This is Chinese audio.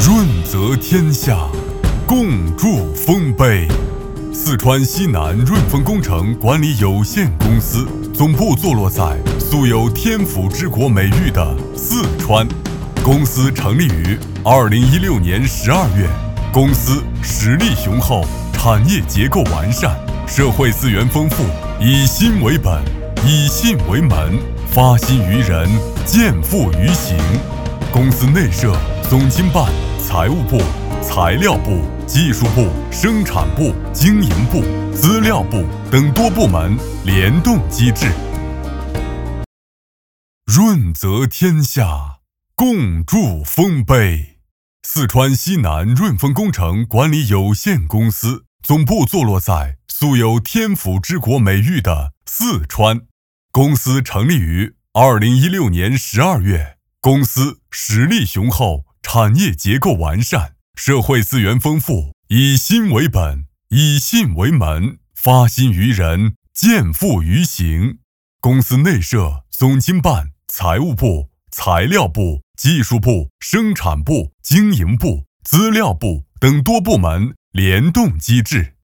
润泽天下，共筑丰碑。四川西南润丰工程管理有限公司总部坐落在素有天府之国美誉的四川。公司成立于2016年12月。公司实力雄厚，产业结构完善，社会资源丰富，以心为本，以信为门，发心于人，见富于行。公司内设总经办、财务部、材料部、技术部、生产部、经营部、资料部等多部门联动机制。润泽天下，共筑丰碑。四川西南润丰工程管理有限公司总部坐落在素有天府之国美誉的四川。公司成立于2016年12月。公司实力雄厚，产业结构完善，社会资源丰富，以心为本，以信为门，发心于人，见富于行。公司内设总经办、财务部、材料部、技术部、生产部、经营部、资料部等多部门联动机制。